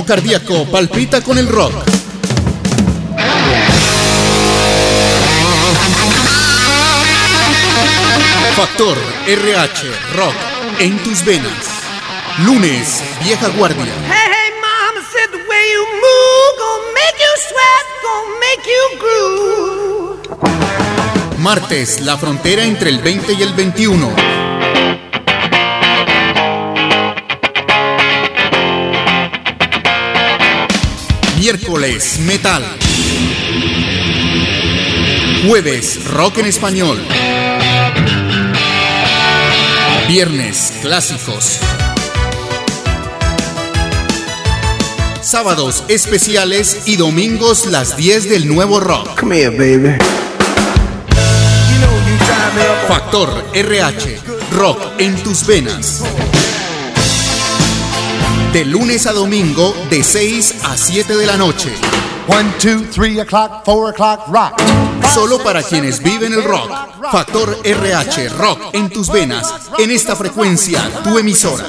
cardíaco palpita con el rock. Factor RH Rock en tus venas. Lunes, Vieja Guardia. Hey, hey, mama said the way you move gonna make you sweat, gonna make you groove. Martes, la frontera entre el 20 y el 21. Miércoles, metal. Jueves, rock en español. Viernes, clásicos. Sábados, especiales y domingos, las 10 del nuevo rock. Come here, baby. Factor RH, rock en tus venas. De lunes a domingo, de 6 a 7 de la noche. 1, 2, 3 o'clock, 4 o'clock, rock. Solo para quienes viven el rock. Factor RH, rock en tus venas. En esta frecuencia, tu emisora.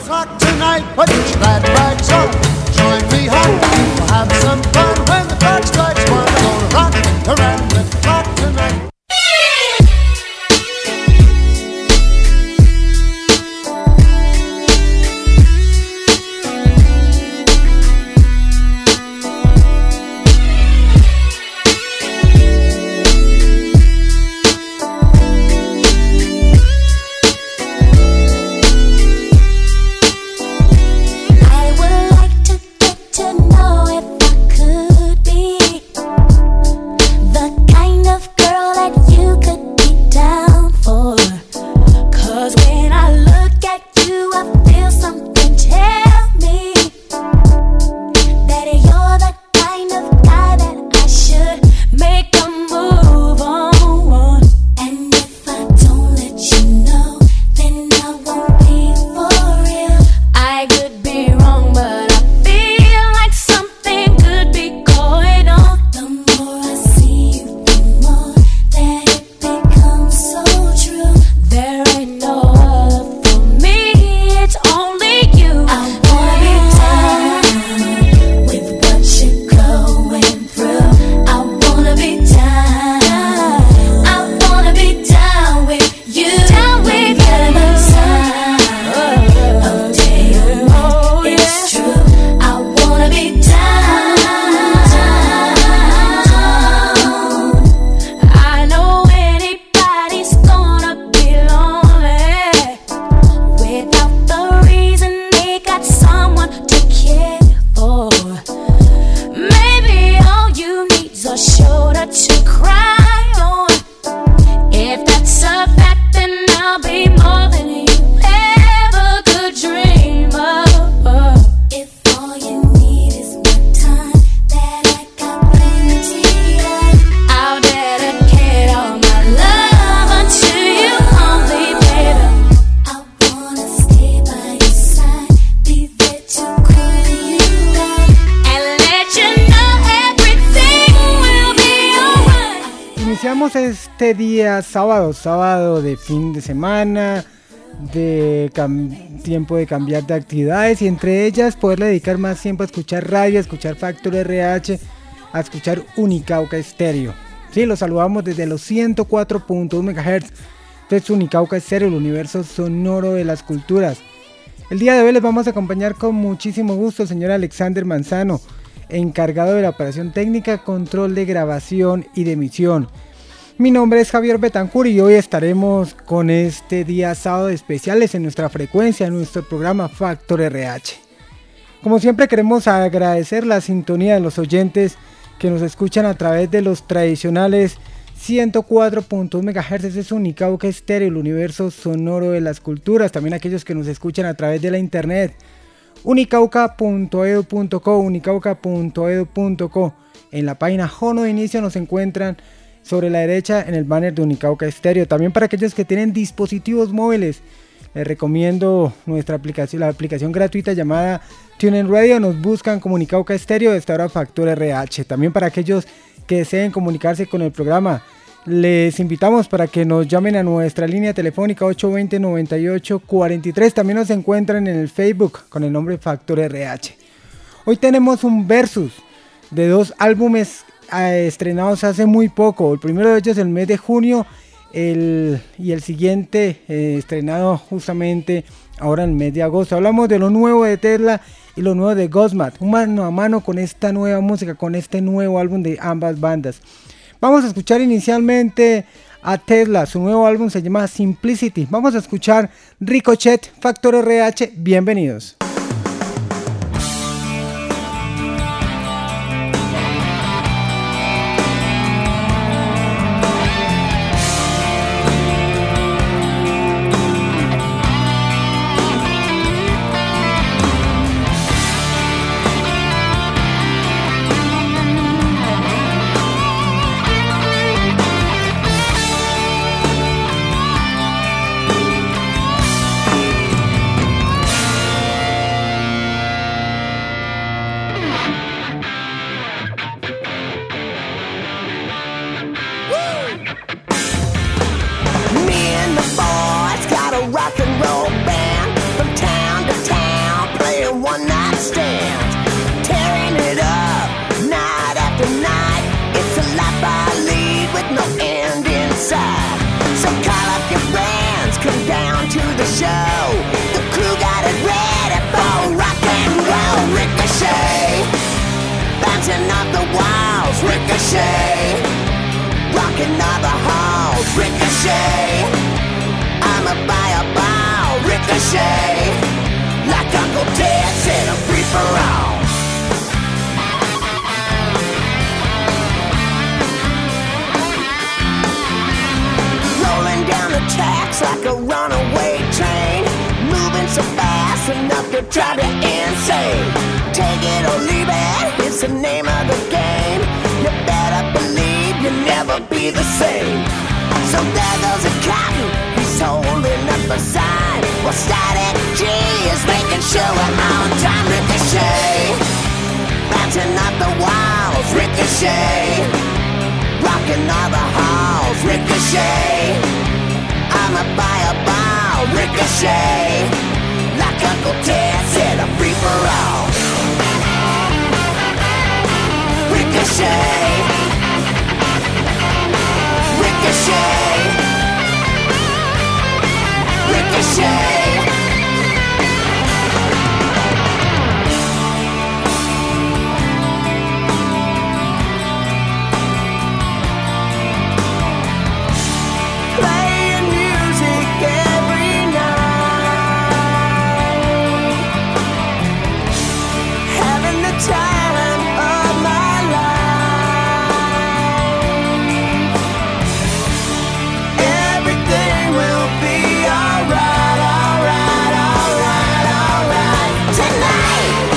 Este día sábado de fin de semana, de tiempo de cambiar de actividades y entre ellas poderle dedicar más tiempo a escuchar radio, a escuchar Factor RH, a escuchar Unicauca Estéreo. Sí, los saludamos desde los 104.1 MHz. Esto es Unicauca Estéreo, el universo sonoro de las culturas. El día de hoy les vamos a acompañar con muchísimo gusto el señor Alexander Manzano, encargado de la operación técnica, control de grabación y de emisión. Mi nombre es Javier Betancur y hoy estaremos con este día sábado especiales en nuestra frecuencia, en nuestro programa Factor RH. Como siempre queremos agradecer la sintonía de los oyentes que nos escuchan a través de los tradicionales 104.1 MHz, ese es Unicauca Estéreo, el universo sonoro de las culturas. También aquellos que nos escuchan a través de la internet, unicauca.edu.co, unicauca.edu.co. En la página Jono de inicio nos encuentran sobre la derecha en el banner de Unicauca Estéreo. También para aquellos que tienen dispositivos móviles, les recomiendo nuestra aplicación, la aplicación gratuita llamada TuneIn Radio. Nos buscan como Unicauca Estéreo, esta hora Factor RH. También para aquellos que deseen comunicarse con el programa, les invitamos para que nos llamen a nuestra línea telefónica 820-9843. También nos encuentran en el Facebook con el nombre Factor RH. Hoy tenemos un versus de 2 álbumes estrenados hace muy poco. El primero de ellos el mes de junio y el siguiente estrenado justamente ahora en el mes de agosto. Hablamos de lo nuevo de Tesla y lo nuevo de Godsmack, un mano a mano con esta nueva música, con este nuevo álbum de ambas bandas. Vamos a escuchar inicialmente a Tesla, su nuevo álbum se llama Simplicity. Vamos a escuchar Ricochet, Factor RH, bienvenidos. Ricochet, rocking all the halls. Ricochet, I'm a fireball. Ricochet, like Uncle Ted said, a free for all. Rolling down the tracks like a runaway train, moving so fast enough to drive you insane. Take it or leave it, it's the name of the game. You better believe you'll never be the same. So there goes a cotton, he's holding up a sign. Well, Static G is making sure we're on time. Ricochet, bouncing off the walls. Ricochet, rocking all the halls. Ricochet, I'm a fireball. Ricochet, like Uncle Ted said, a free for all. Ricochet, Ricochet, Ricochet. Playing music every night, having the time of my life. Everything will be alright, alright, alright, alright tonight.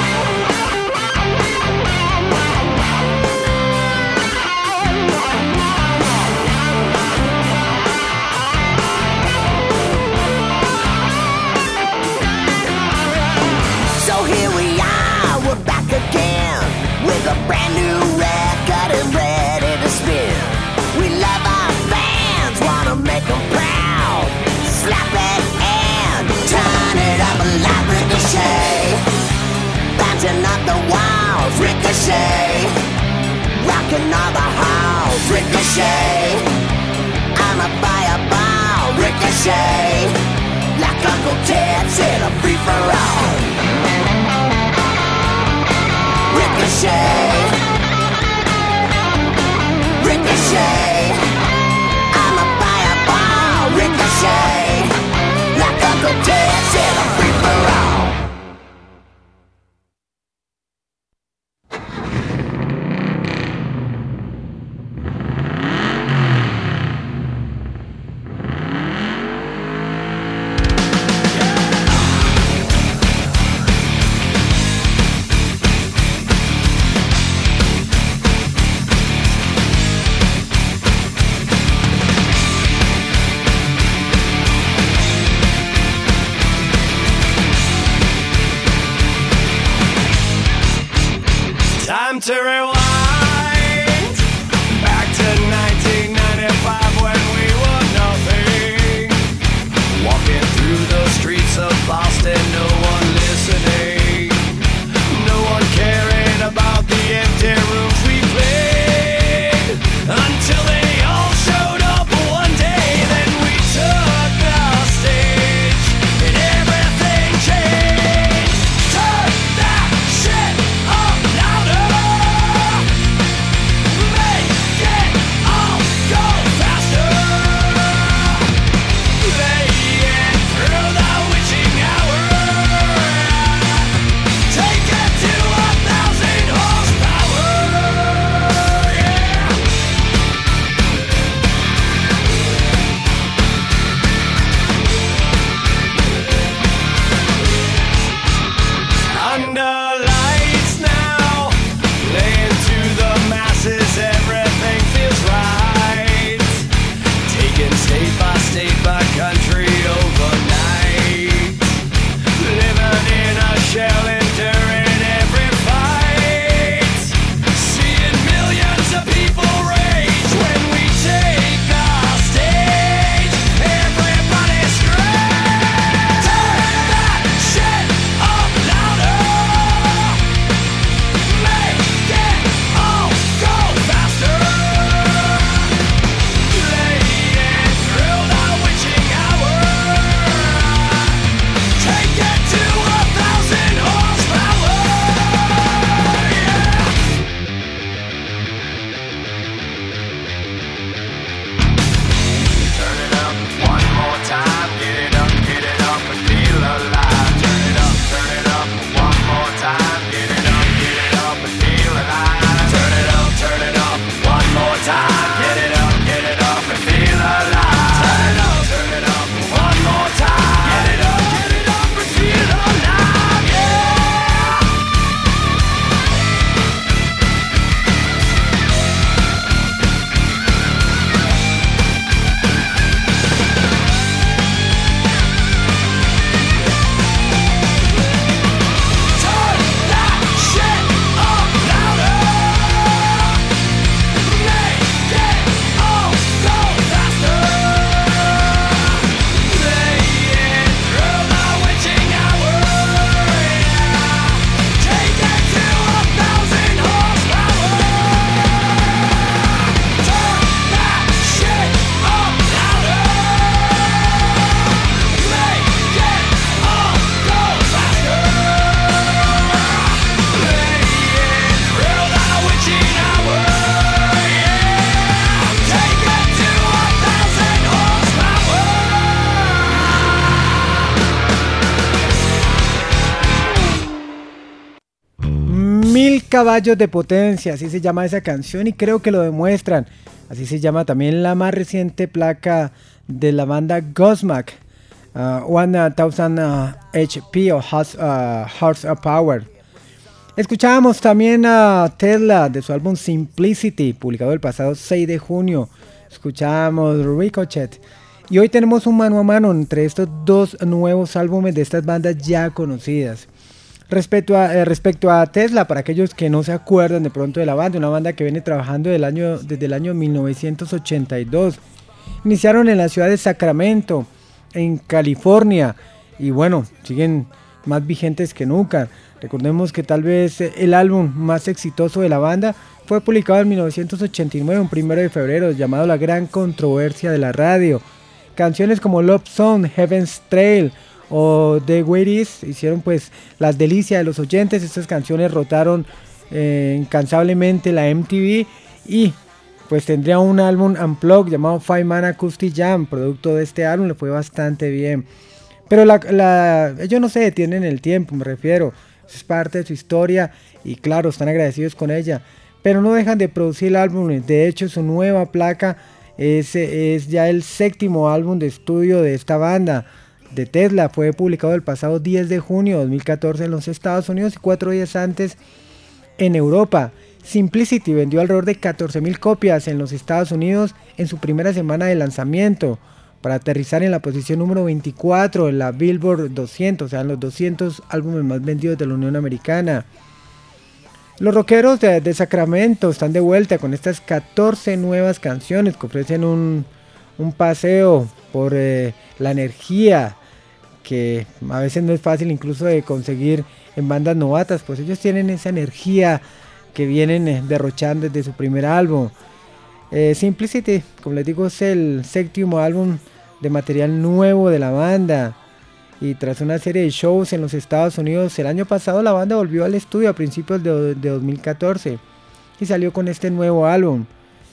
So here we are, we're back again with a brand new record and ready to spin. We love our fans, wanna make them proud. Slap it and turn it up like Ricochet, bouncing off the walls. Ricochet, rocking all the halls. Ricochet, I'm a fireball. Ricochet, like Uncle Ted said, a free for all. Ricochet, Ricochet, I'm a fireball. Ricochet, like Uncle Ted said, a free for all. caballos de potencia, así se llama esa canción y creo que lo demuestran. Así se llama también la más reciente placa de la banda Godsmack, 1000 HP o Horsepower. Escuchábamos también a Tesla de su álbum Simplicity, publicado el pasado 6 de junio. Escuchábamos Ricochet. Y hoy tenemos un mano a mano entre estos dos nuevos álbumes de estas bandas ya conocidas. Respecto a Tesla, para aquellos que no se acuerdan de pronto de la banda, una banda que viene trabajando desde el año 1982. Iniciaron en la ciudad de Sacramento, en California, y bueno, siguen más vigentes que nunca. Recordemos que tal vez el álbum más exitoso de la banda fue publicado en 1989, un 1 de febrero, llamado La Gran Controversia de la Radio. Canciones como Love Song, Heaven's Trail o The Way It Is hicieron pues las delicias de los oyentes. Estas canciones rotaron incansablemente la MTV y pues tendría un álbum unplugged llamado Five Man Acoustic Jam, producto de este álbum, le fue bastante bien. Pero ellos no se detienen en el tiempo, me refiero, es parte de su historia y claro, están agradecidos con ella, pero no dejan de producir álbumes. De hecho, su nueva placa es ya el 7º álbum de estudio de esta banda de Tesla. Fue publicado el pasado 10 de junio de 2014 en los Estados Unidos y 4 días antes en Europa. Simplicity vendió alrededor de 14,000 copias en los Estados Unidos en su primera semana de lanzamiento, para aterrizar en la posición número 24 en la Billboard 200, o sea, en los 200 álbumes más vendidos de la Unión Americana. Los rockeros de Sacramento están de vuelta con estas 14 nuevas canciones que ofrecen un paseo por la energía que a veces no es fácil incluso de conseguir en bandas novatas, pues ellos tienen esa energía que vienen derrochando desde su primer álbum. Simplicity, como les digo, es el 7º álbum de material nuevo de la banda. Y tras una serie de shows en los Estados Unidos, el año pasado la banda volvió al estudio a principios de 2014 y salió con este nuevo álbum.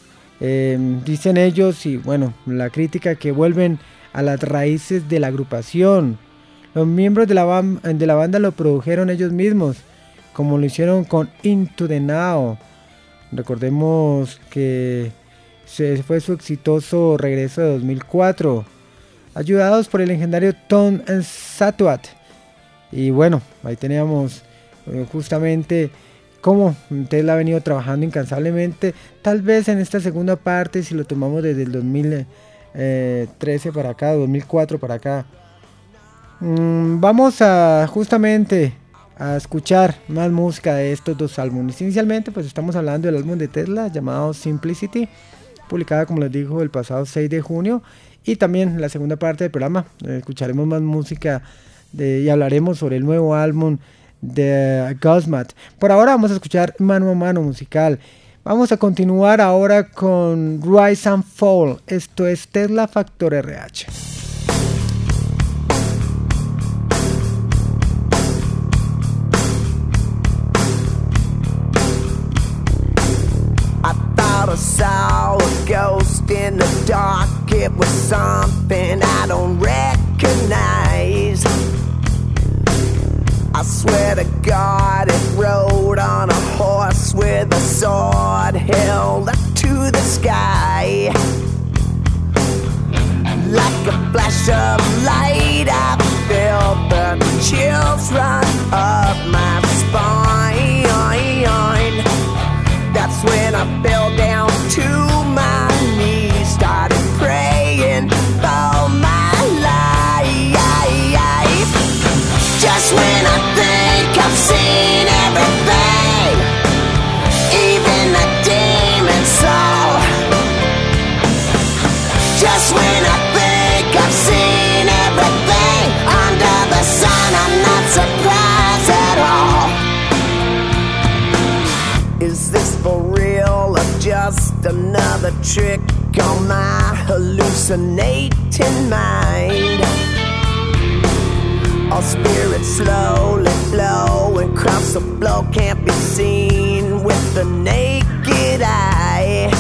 Dicen ellos, y bueno, la crítica, que vuelven a las raíces de la agrupación. Los miembros de la banda lo produjeron ellos mismos, como lo hicieron con Into the Now. Recordemos que fue su exitoso regreso de 2004, ayudados por el legendario Tom Satuat. Y bueno, ahí teníamos justamente cómo Tesla ha venido trabajando incansablemente. Tal vez en esta segunda parte, si lo tomamos desde el 2013 para acá, 2004 para acá, vamos a justamente a escuchar más música de estos dos álbumes. Inicialmente pues estamos hablando del álbum de Tesla llamado Simplicity, publicada, como les digo, el pasado 6 de junio. Y también en la segunda parte del programa escucharemos más música y hablaremos sobre el nuevo álbum de Godsmack. Por ahora vamos a escuchar mano a mano musical. Vamos a continuar ahora con Rise and Fall. Esto es Tesla Factor RH. I saw a ghost in the dark. It was something I don't recognize. I swear to God, it rode on a horse with a sword held up to the sky. Like a flash of light, I felt the chills run up my spine. That's when I fell down to my knees, started praying for my life. Just when I think I've seen everything, even the demon's soul. Just when I think I've seen everything under the sun, I'm not surprised at all. Is this for real or just another trick on my hallucinating mind? All spirits slowly flowing across the floor, can't be seen with the naked eye.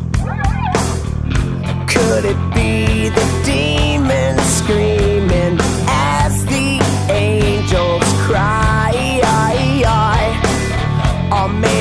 Could it be the demons screaming as the angels cry? Or maybe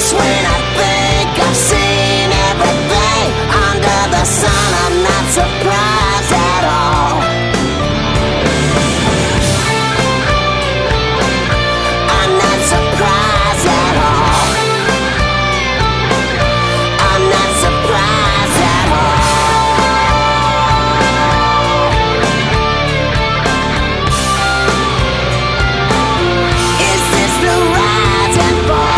Just when I think I've seen everything under the sun, I'm not surprised at all. I'm not surprised at all. I'm not surprised at all. Is this the rise and fall?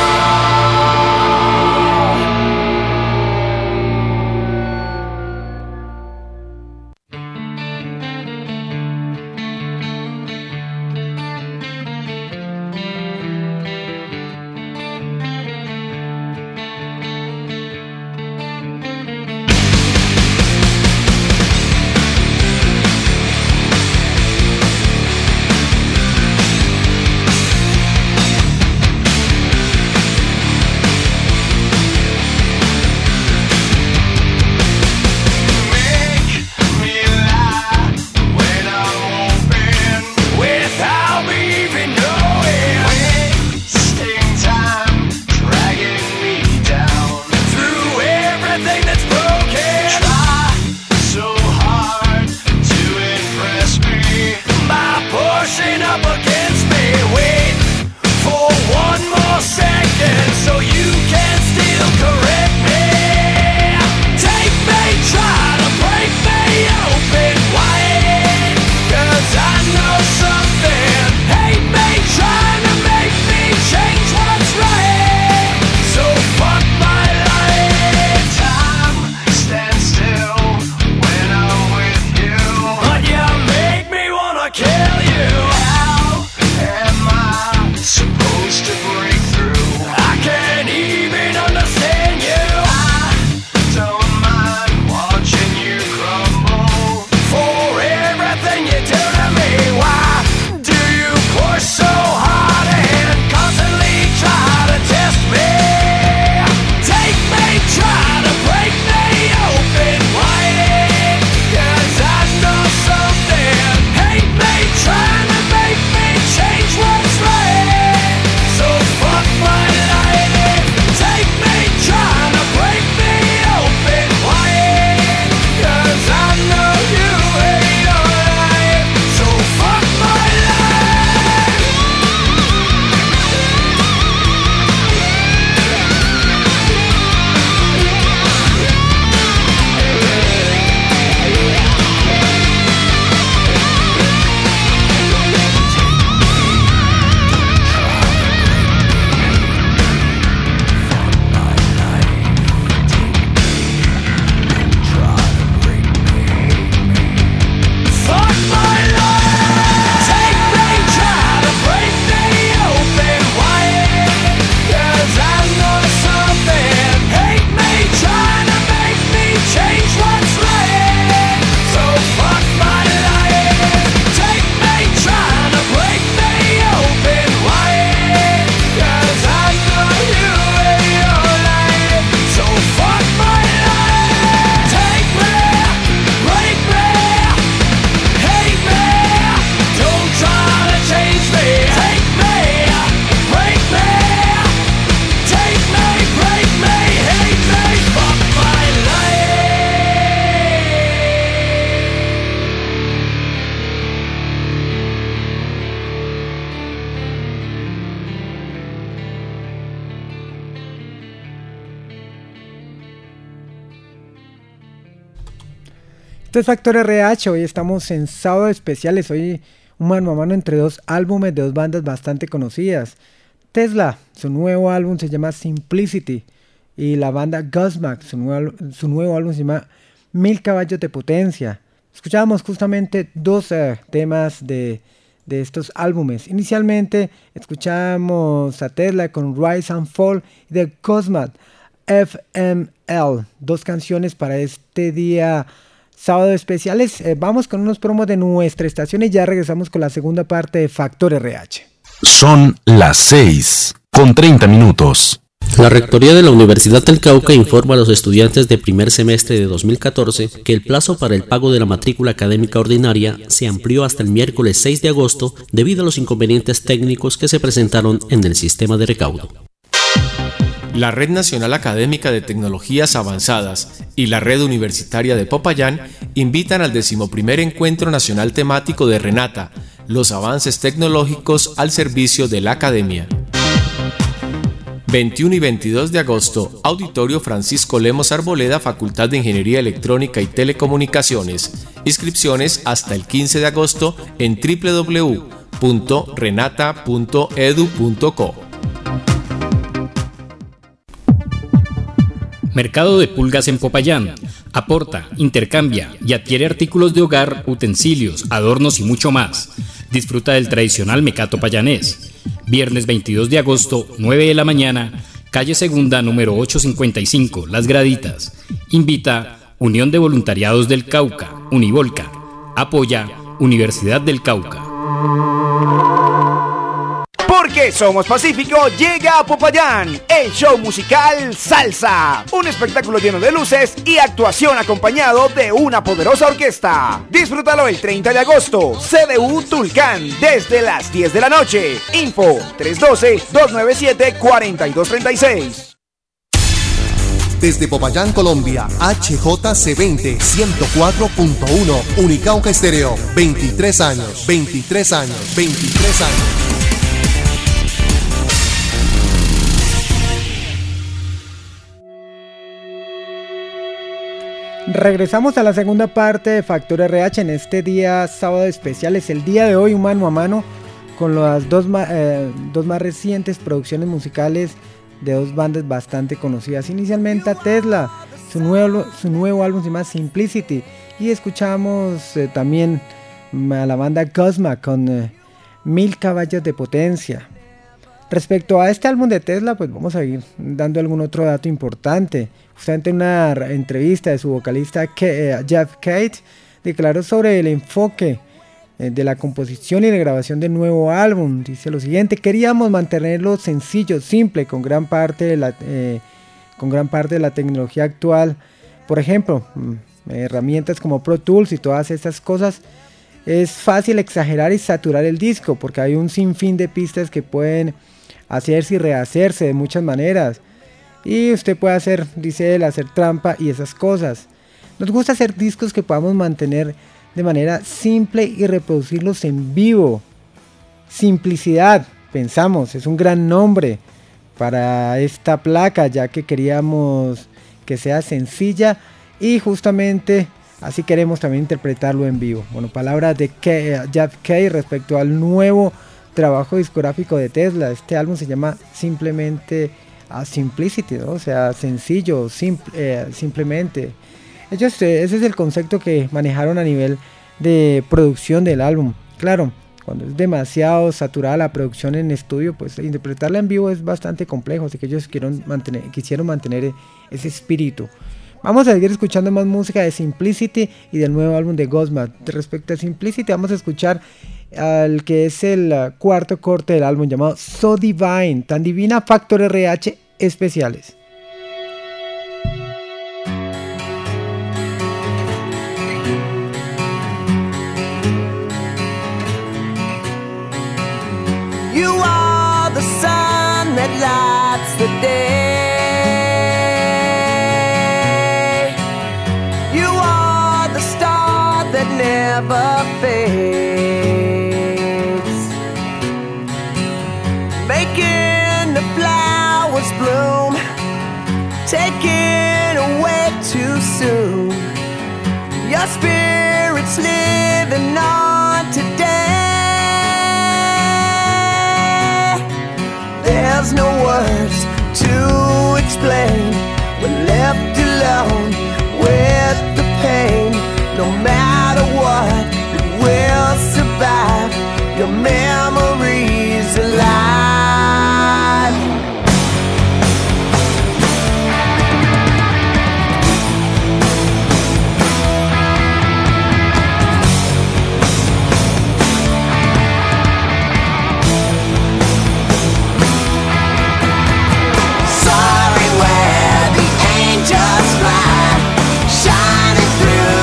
Esto es Factor RH, hoy estamos en sábado especiales, hoy un mano a mano entre dos álbumes de dos bandas bastante conocidas. Tesla, su nuevo álbum se llama Simplicity, y la banda Godsmack, su nuevo álbum se llama 1000 caballos de potencia. Escuchábamos justamente dos temas de estos álbumes. Inicialmente escuchamos a Tesla con Rise and Fall y de Godsmack FML, dos canciones para este día sábado especiales. Vamos con unos promos de nuestra estación y ya regresamos con la segunda parte de Factor RH. Son las 6:30. La Rectoría de la Universidad del Cauca informa a los estudiantes de primer semestre de 2014 que el plazo para el pago de la matrícula académica ordinaria se amplió hasta el miércoles 6 de agosto debido a los inconvenientes técnicos que se presentaron en el sistema de recaudo. la Red Nacional Académica de Tecnologías Avanzadas y la Red Universitaria de Popayán invitan al 11º Encuentro Nacional Temático de Renata, los avances tecnológicos al servicio de la academia. 21 y 22 de agosto, Auditorio Francisco Lemos Arboleda, Facultad de Ingeniería Electrónica y Telecomunicaciones. Inscripciones hasta el 15 de agosto en www.renata.edu.co. Mercado de Pulgas en Popayán. Aporta, intercambia y adquiere artículos de hogar, utensilios, adornos y mucho más. Disfruta del tradicional mecato payanés. Viernes 22 de agosto, 9 de la mañana, calle Segunda, número 855, Las Graditas. Invita Unión de Voluntariados del Cauca, Univolca. Apoya Universidad del Cauca. Porque Somos Pacífico llega a Popayán, el show musical Salsa, un espectáculo lleno de luces y actuación acompañado de una poderosa orquesta. Disfrútalo el 30 de agosto, CDU Tulcán, desde las 10 de la noche. Info 312-297-4236. Desde Popayán, Colombia, HJC20 104.1, Unicauca Estéreo, 23 años, 23 años, 23 años. Regresamos a la segunda parte de Factor RH en este día sábado especial. Es el día de hoy, un mano a mano con las dos más recientes producciones musicales de dos bandas bastante conocidas. Inicialmente a Tesla, su nuevo álbum se llama Simplicity, y escuchamos también a la banda Cosma con 1000 caballos de potencia. Respecto a este álbum de Tesla, pues vamos a ir dando algún otro dato importante. Justamente en una entrevista de su vocalista Jeff Kate declaró sobre el enfoque de la composición y de grabación del nuevo álbum. Dice lo siguiente: queríamos mantenerlo sencillo, simple, con gran parte de la tecnología actual. Por ejemplo, herramientas como Pro Tools y todas estas cosas. Es fácil exagerar y saturar el disco porque hay un sinfín de pistas que pueden hacerse y rehacerse de muchas maneras. Y usted puede hacer trampa y esas cosas. Nos gusta hacer discos que podamos mantener de manera simple y reproducirlos en vivo. Simplicidad, pensamos, es un gran nombre para esta placa, ya que queríamos que sea sencilla y justamente así queremos también interpretarlo en vivo. Bueno, palabras de Jeff Kay respecto al nuevo trabajo discográfico de Tesla. Este álbum se llama simplemente Simplicity, ¿no? O sea, sencillo, simplemente. Ese es el concepto que manejaron a nivel de producción del álbum. Claro, cuando es demasiado saturada la producción en estudio, pues interpretarla en vivo es bastante complejo, así que ellos quisieron mantener ese espíritu. Vamos a seguir escuchando más música de Simplicity y del nuevo álbum de Cosma. Respecto a Simplicity, vamos a escuchar al que es el cuarto corte del álbum llamado So Divine, tan divina, Factor RH especiales. You are the sun that lights the day. You are the star that never fades. Making the flowers bloom, taken away too soon. Your spirit's living on today. There's no words to explain. We're left alone with the pain. No matter what, we'll survive. Your memory's alive.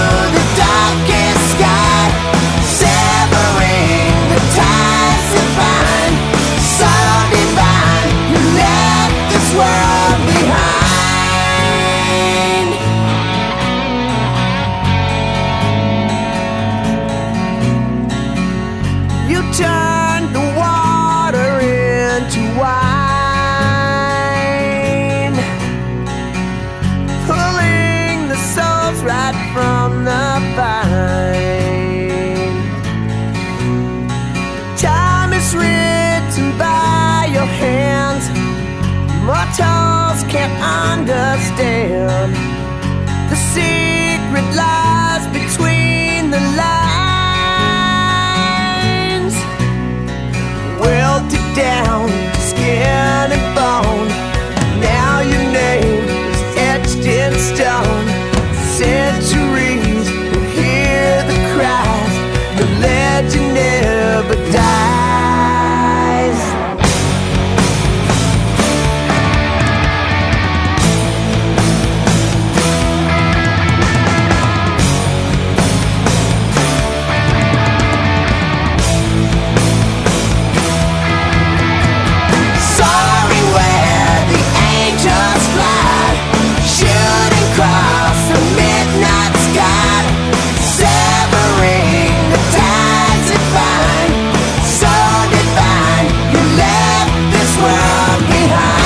Survive. mortals can't understand. The secret lies between the lines. Welded down, skin and bone. Now your name is etched in stone. Centuries will hear the cries. The legend never dies. Sorry where the angels fly, shooting across the midnight sky, severing the ties that bind. So divine, you left this world behind.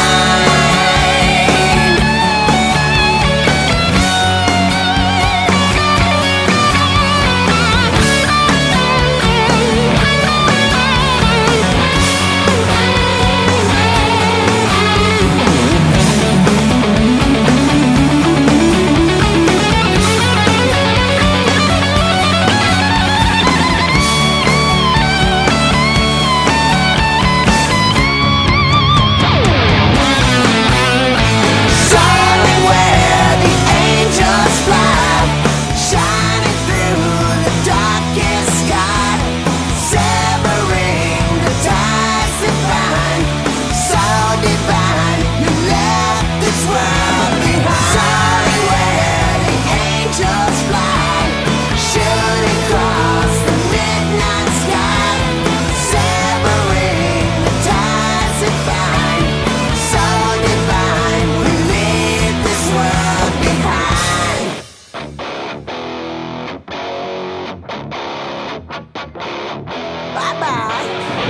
Sorry where the angels fly, shining through the darkest sky, severing the ties that bind. So divine, you left this world behind. Sorry where the angels fly, shooting across the midnight sky, severing the ties that bind. So divine, we leave this world behind. Bye-bye.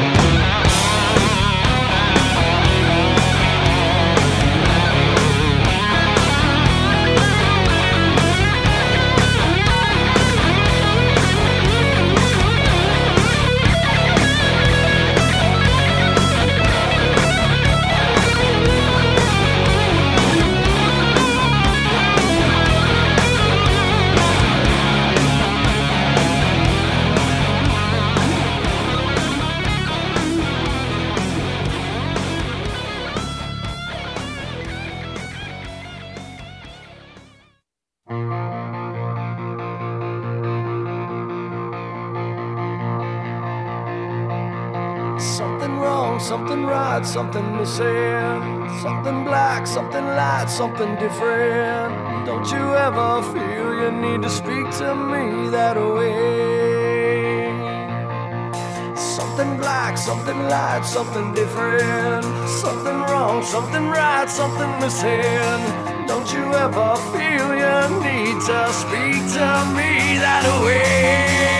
Something wrong, something right, something missing. Something black, something light, something different. Don't you ever feel you need to speak to me that way? Something black, something light, something different. Something wrong, something right, something missing. Don't you ever feel you need to speak to me that way?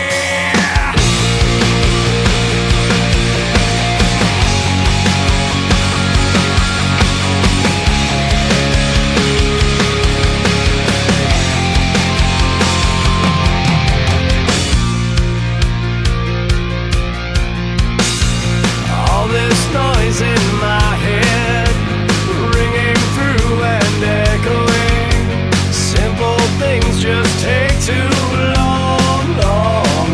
All this noise in my head, ringing through and echoing. Simple things just take too long, long.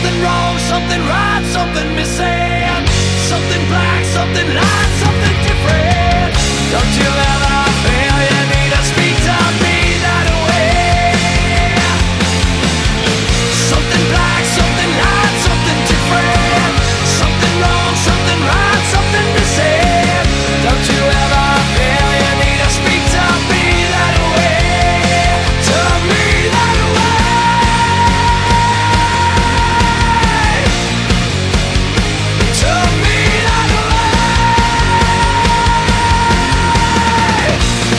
Something wrong, something right, something missing. Something black, something light, something different. Don't you ever feel you need to speak to me that way? Something black, something light, something different. Something wrong, something right, something missing. Don't you ever feel you need to speak to me that way? To me that way. To me that way.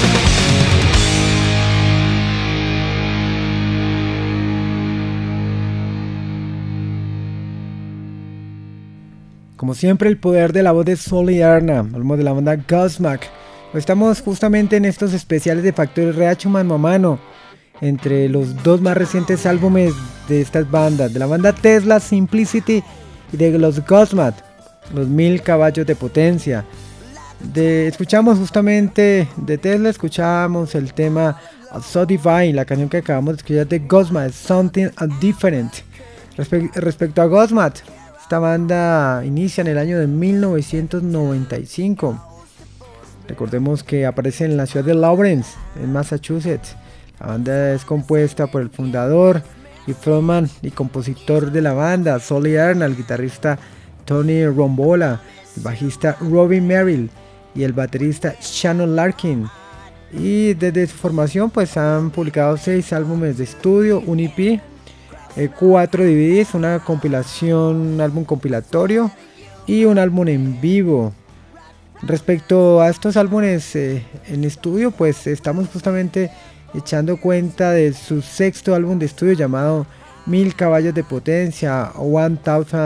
Como siempre, el poder de la voz de Sol Arna. Hablamos de la banda Godsmack. Estamos justamente en estos especiales de Factor RH mano a mano entre los dos más recientes álbumes de estas bandas, de la banda Tesla, Simplicity, y de los Godsmack, los 1000 caballos de potencia. Escuchamos justamente de Tesla, escuchamos el tema So Divine, la canción que acabamos de escuchar de Godsmack, Something Different. Respecto a Godsmack, esta banda inicia en el año de 1995. Recordemos que aparece en la ciudad de Lawrence, en Massachusetts. La banda es compuesta por el fundador y frontman y compositor de la banda, Sol Arna, el guitarrista Tony Rombola, el bajista Robin Merrill y el baterista Shannon Larkin. Y desde su formación pues han publicado 6 álbumes de estudio, un EP, 4 DVDs, una compilación, un álbum compilatorio y un álbum en vivo. Respecto a estos álbumes en estudio, pues estamos justamente echando cuenta de su 6º álbum de estudio llamado 1000 caballos de potencia, 1000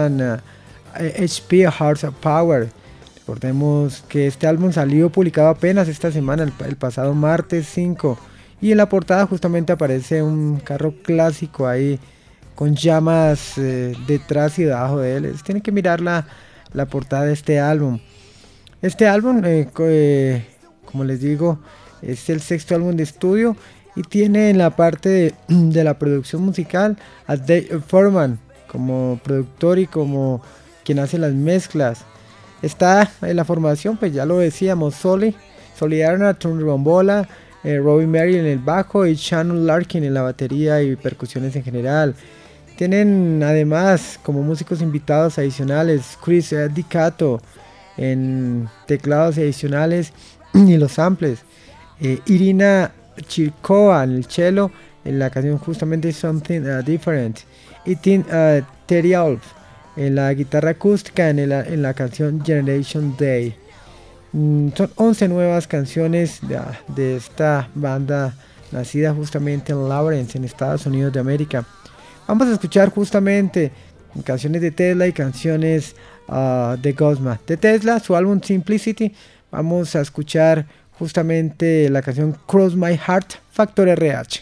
HP Hearts of Power. Recordemos que este álbum salió publicado apenas esta semana, el pasado martes 5, y en la portada justamente aparece un carro clásico ahí con llamas detrás y debajo de él. Tienen que mirar la portada de este álbum. Este álbum, como les digo, es el 6º álbum de estudio y tiene en la parte de la producción musical a Dave Foreman como productor y como quien hace las mezclas. Está en la formación, pues ya lo decíamos, Sol Arna, Tony Rombola, Robin Merrill en el bajo y Shannon Larkin en la batería y percusiones en general. Tienen además como músicos invitados adicionales Chris Dicato en teclados adicionales y los samples, Irina Chirkova en el cello en la canción justamente Something Different, y Tim Teriolf en la guitarra acústica en la canción Generation Day. Son 11 nuevas canciones de esta banda nacida justamente en Lawrence, en Estados Unidos de América. Vamos a escuchar justamente canciones de Tesla y canciones de Godsmack. De Tesla, su álbum Simplicity, vamos a escuchar justamente la canción Cross My Heart, Factor RH.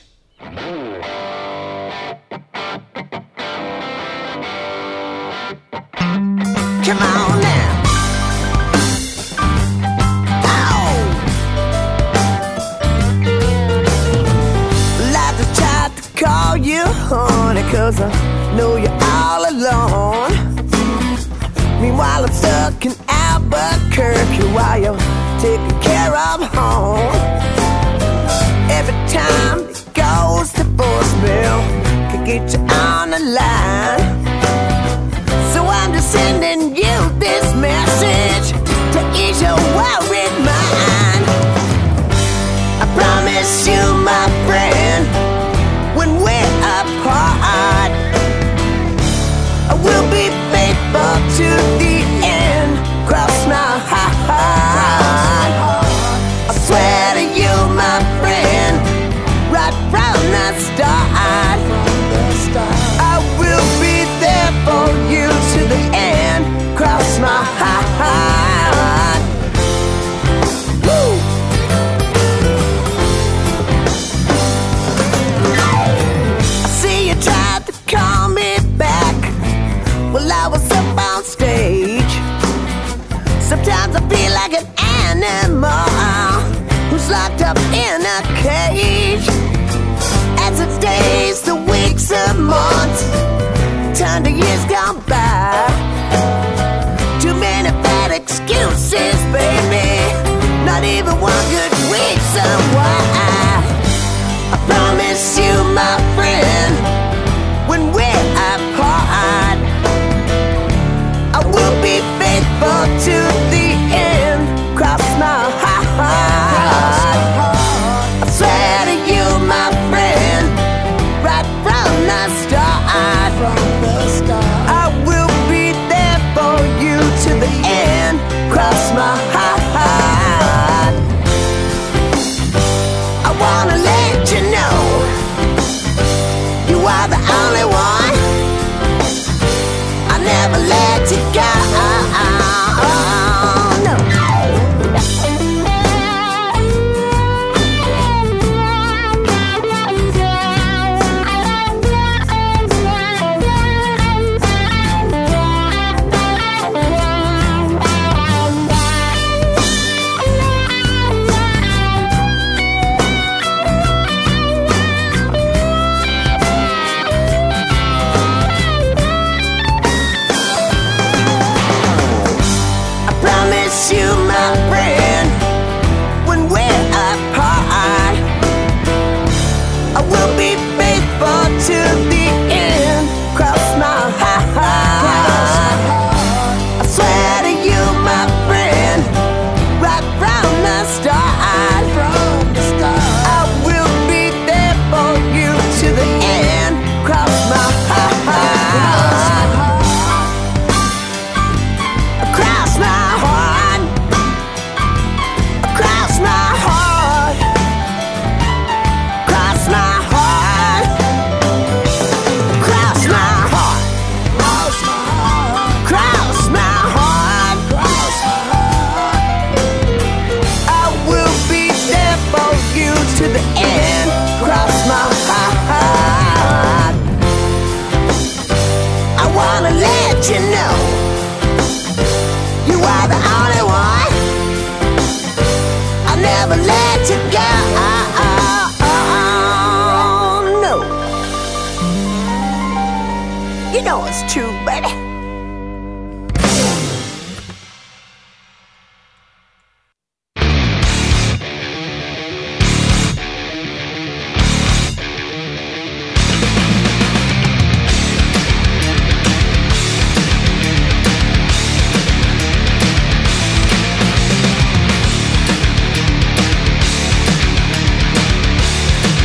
Come on now. Oh. Like to try to call you honey, 'cause I know you're all alone. Meanwhile I'm stuck in Albuquerque while you're taking care of home. Every time it goes to voicemail, can get you on the line. So I'm just sending you this message to ease your worried mind. I promise you, my friend, when we're apart, I will be faithful to the end. Cross my heart. I swear to you, my friend, right from the start, I will be there for you to the end. Cross my heart. Woo! I see you tried to call me back. Well, I was up on stage. Sometimes I feel like an animal who's locked up in a cage. As the days, the weeks, the months wonder years gone by. Too many bad excuses, baby. Not even one good reason why. I promise you, my friend, when we're apart, I will be faithful to the end. Cross my heart. I swear to you, my friend, right from the start, I will be there for you to the end. Cross my heart. I wanna let you know you are the only one. I never let you go. You, my friend, when we're apart, I will be faithful to the end. Cross my heart. I swear to you, my friend, right from the start, I will be there for you to the end. Cross my heart. Cross my heart. Cross my heart. Cross my heart. Cross my heart. Cross my heart. I will be there for you to the end. Cross my heart. I wanna let you know you are the only one. I never let you go. No. You know it's true, baby.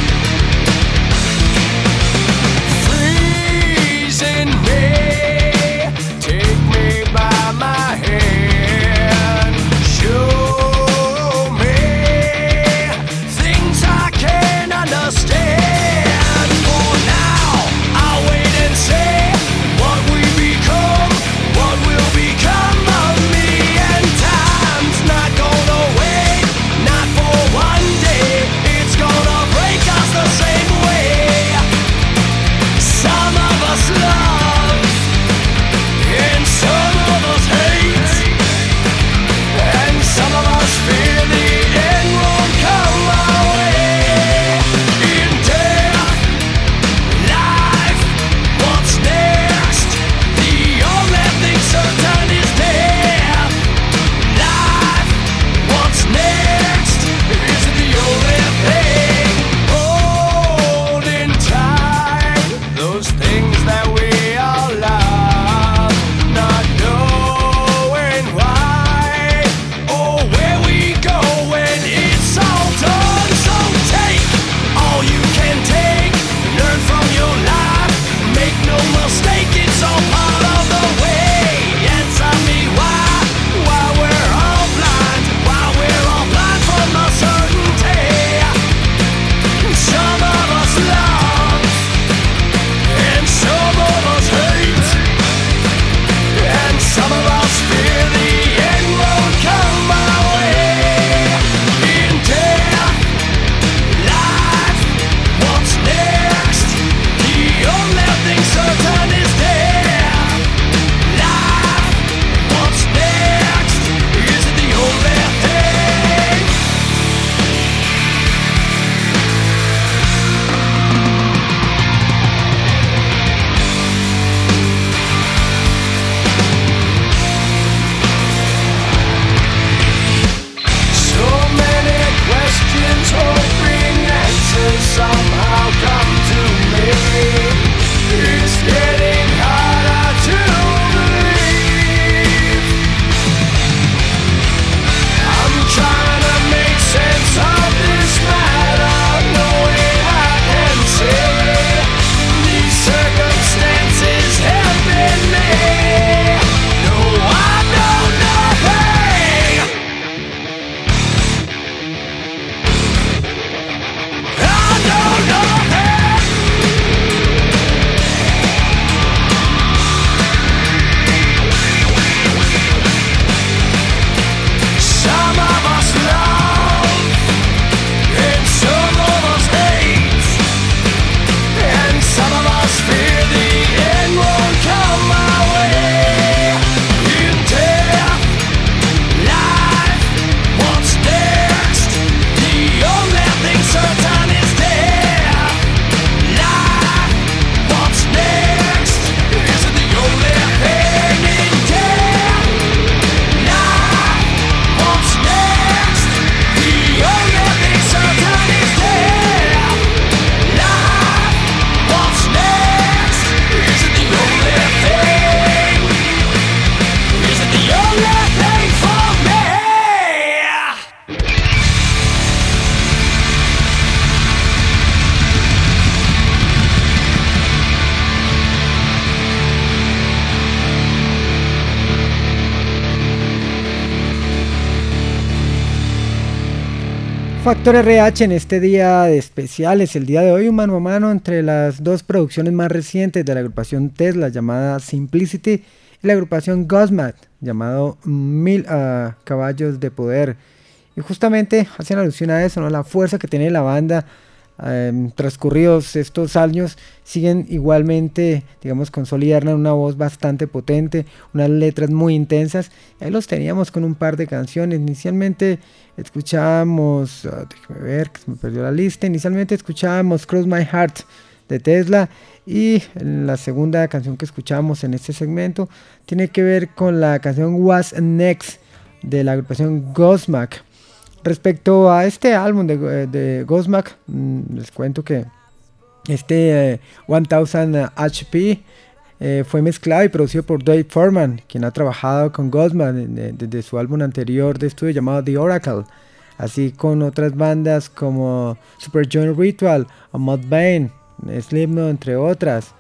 Freezing me. Factor RH en este día de especiales, el día de hoy, un mano a mano entre las dos producciones más recientes de la agrupación Tesla, llamada Simplicity, y la agrupación Godsmack, llamado 1000 caballos de poder. Y justamente hacen alusión a eso, ¿no? La fuerza que tiene la banda. Transcurridos estos años siguen igualmente, digamos, consolidando una voz bastante potente, unas letras muy intensas. Ahí los teníamos con un par de canciones. Inicialmente escuchábamos, déjame ver que se me perdió la lista. Inicialmente escuchábamos Cross My Heart de Tesla, y la segunda canción que escuchamos en este segmento tiene que ver con la canción What's Next de la agrupación Godsmack. Respecto a este álbum de Godsmack, les cuento que este 1000 HP fue mezclado y producido por Dave Foreman, quien ha trabajado con Godsmack desde su álbum anterior de estudio llamado The Oracle, así con otras bandas como Superjoint Ritual o Mudvayne, Slipknot, entre otras.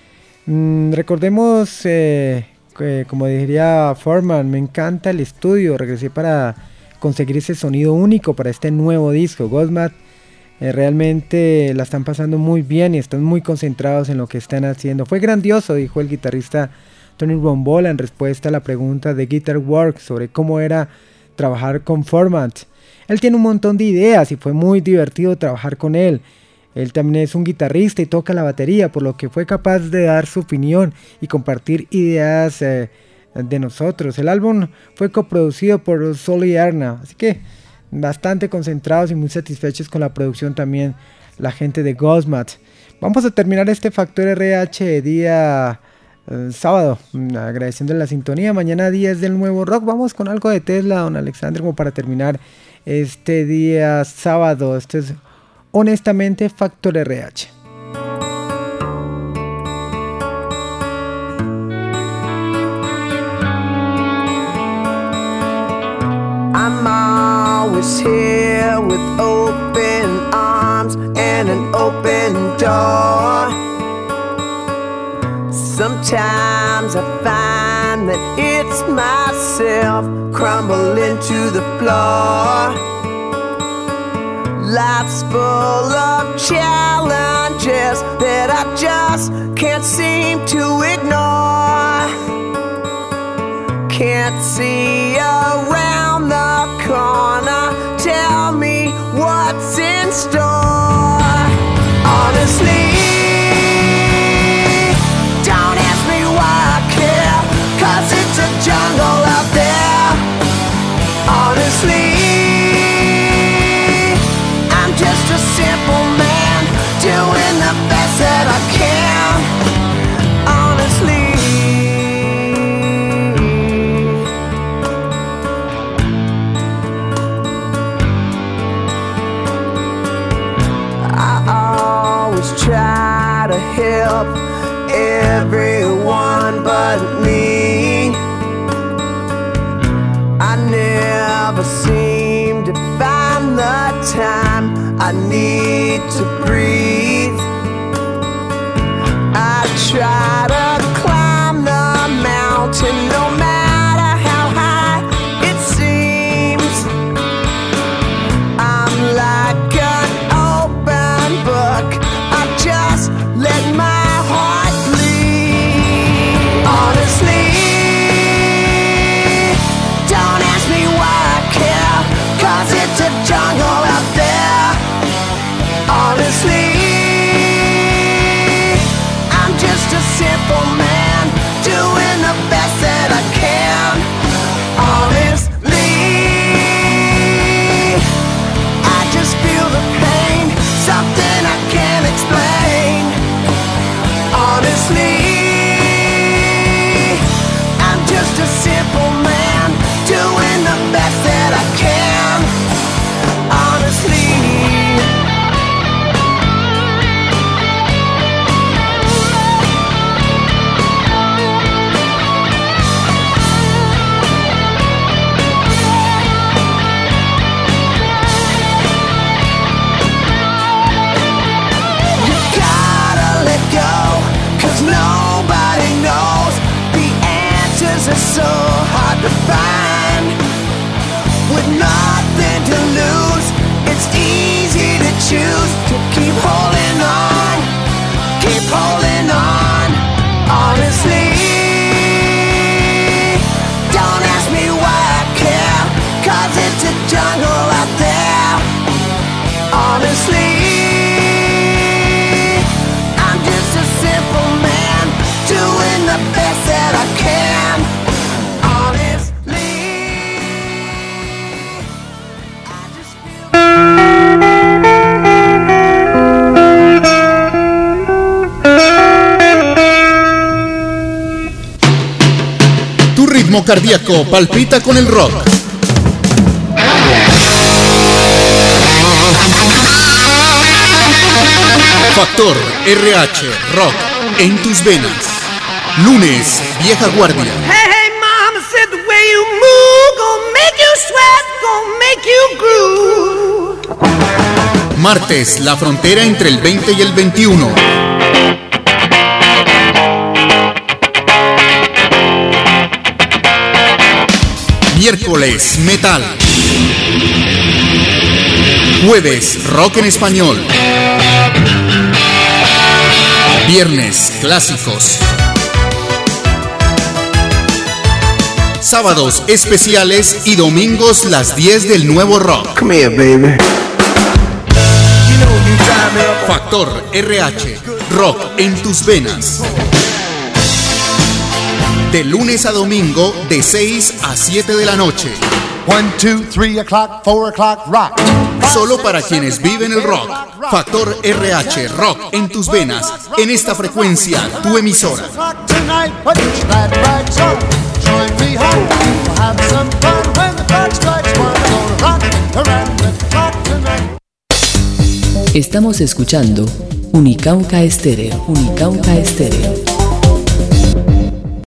Recordemos que, como diría Foreman, me encanta el estudio, regresé para conseguir ese sonido único para este nuevo disco. Godsmack realmente la están pasando muy bien y están muy concentrados en lo que están haciendo. Fue grandioso, dijo el guitarrista Tony Rombola en respuesta a la pregunta de Guitar Work sobre cómo era trabajar con Foreman. Él tiene un montón de ideas y fue muy divertido trabajar con él. Él también es un guitarrista y toca la batería, por lo que fue capaz de dar su opinión y compartir ideas de nosotros. El álbum fue coproducido por Sol y Arna, así que bastante concentrados y muy satisfechos con la producción también la gente de Godsmack. Vamos a terminar este Factor RH día sábado, agradeciendo la sintonía. Mañana 10 del nuevo rock, vamos con algo de Tesla, don Alexander, como para terminar este día sábado. Este es honestamente Factor RH. I'm always here with open arms and an open door. Sometimes I find that it's myself crumbling to the floor. Life's full of challenges that I just can't seem to ignore. Can't see around the corner, tell me what's in store. Honestly, don't ask me why I care, 'cause it's a jungle out there. Honestly, I'm just a simple man doing the best that I can. Honestly, try to help everyone but me. I never seem to find the time I need to breathe. I try to climb the mountain no matter how high it seems. I'm like an open book, just let my heart bleed. Honestly, don't ask me why I care, 'cause it's a jungle out there. Honestly, I'm just a simple man doing the best that I can. Honestly, I just feel the pain, something I can't explain. Honestly, I'm just a simple man doing the best that I can. Honestly, nobody knows. The answers are so hard to find. With nothing to lose, it's ritmo cardíaco palpita con el rock. Factor RH Rock en tus venas. Lunes, Vieja Guardia. Hey, hey, mama said the way you move gonna make you sweat, gonna make you groove. Martes, la frontera entre el 20 y el 21. Miércoles, metal. Jueves, rock en español. Viernes, clásicos. Sábados, especiales y domingos, las 10 del nuevo rock. Come here, baby. Factor RH, rock en tus venas. De lunes a domingo, de 6 a 7 de la noche. 1, 2, 3 o'clock, 4 o'clock, rock. Solo para quienes viven el rock. Factor RH, rock en tus venas. En esta frecuencia, tu emisora. Estamos escuchando Unicauca Estéreo. Unicauca Estéreo.